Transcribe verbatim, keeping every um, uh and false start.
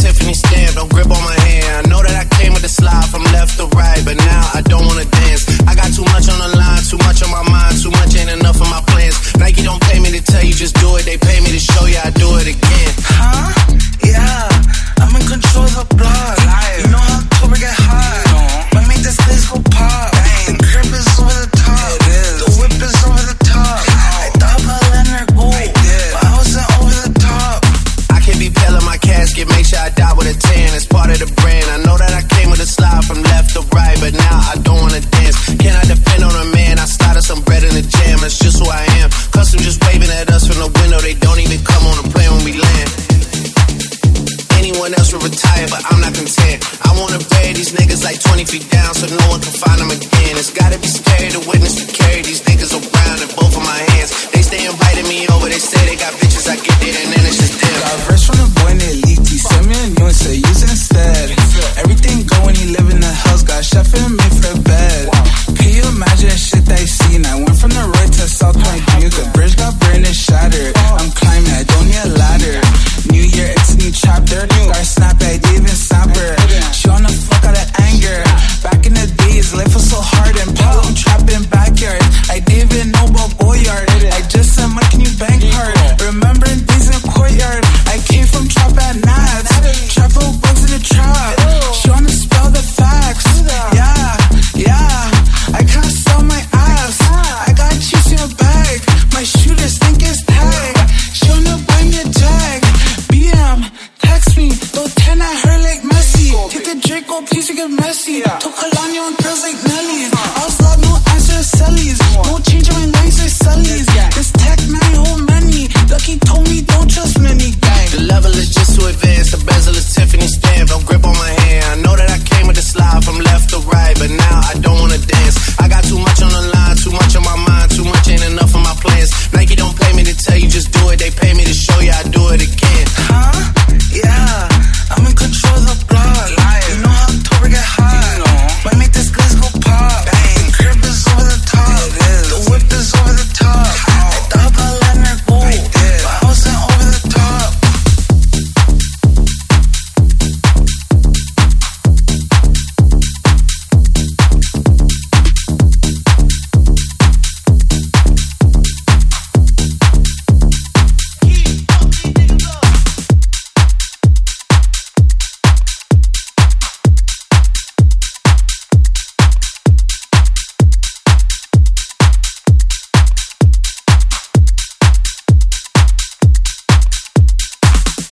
Tiffany stamp, don't grip on my hand. I know that I came with the slide from left to right, but now I don't wanna dance. I got too much on the line, too much on my mind, too much ain't enough of my plans. Nike don't pay me to tell you just do it, they pay me to show you I do it again. Huh? Yeah, I'm in control of the block. You know how October get hot. Might make this place go pop. The crib is over the top. The whip is over the top. I thought about letting her go, but I wasn't over the top. I can be pale in my casket, make sure I die with a tan. It's part of the brand. I know that I came with a slide from left to right, but now I don't wanna dance. Can I depend on a man? I started some bread in the jam. That's just who I am. Custom just waving at us from the window. They don't even come on the plane when we land. Anyone else would retire, but I'm not content. I wanna bury these niggas like twenty feet down so no one can find them again. It's gotta be scary to witness me carry these niggas around in both of my hands. They stay inviting me over, they say they got bitches, I get there and then it's just them. Got a verse from the boy named Leaky, send me a new and say use it instead. Everything go when he live in the house, got a chef and made for the bed. Can you imagine the shit that I seen? I went from the road to South Point Green, the bridge got burned and shattered. I'm climbing, I don't need a ladder. New year, it's a new chapter. Got a snap, I didn't even snap her. She wanna fuck out of anger. Back in the days, life was so hard and Paul, I'm trapped in backyard. I didn't even know about Boyard. I just said, Mike, can you bank hard? Remembering days in the courtyard. I came from trap at nights. Travel bugs in the trap. She wanna spell the facts. Yeah, yeah. I can't sell my ass. I got cheese in a bag. My shooters think it's tag. She wanna buy me a tag. B M, text me. Don't turn at her like Messi. Take the Draco, please, you get messy. Took Kalani on girls like